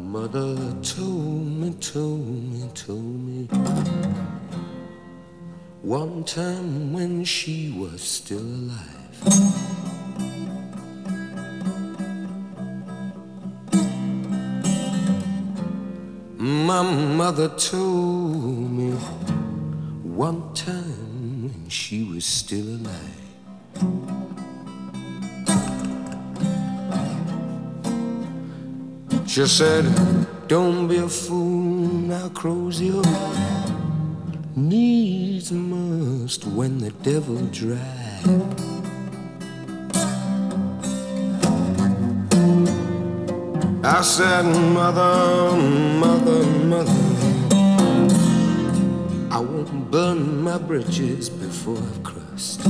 Mother told me one time when she was still alive. My mother told me one time when she was still alive. She said, don't be a fool now, close your needs must when the devil drive. I said, mother, mother, mother, I won't burn my bridges before I've crossed.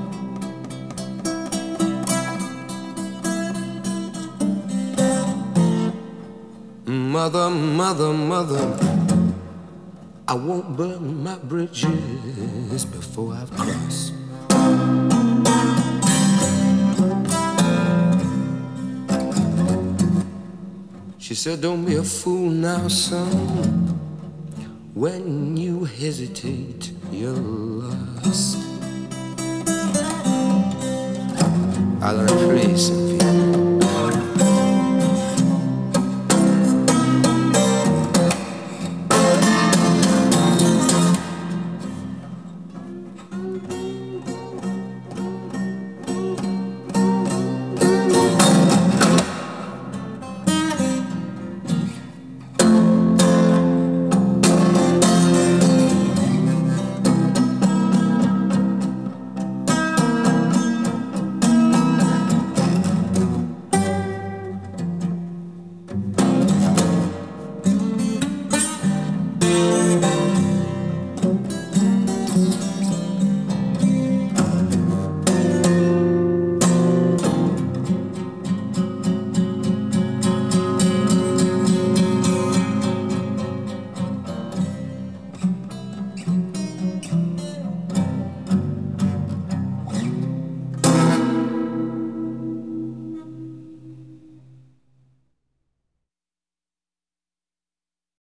Mother, mother, mother, I won't burn my bridges before I've crossed. She said, don't be a fool now, son. When you hesitate, you're lost. I learned to pray, Cynthia.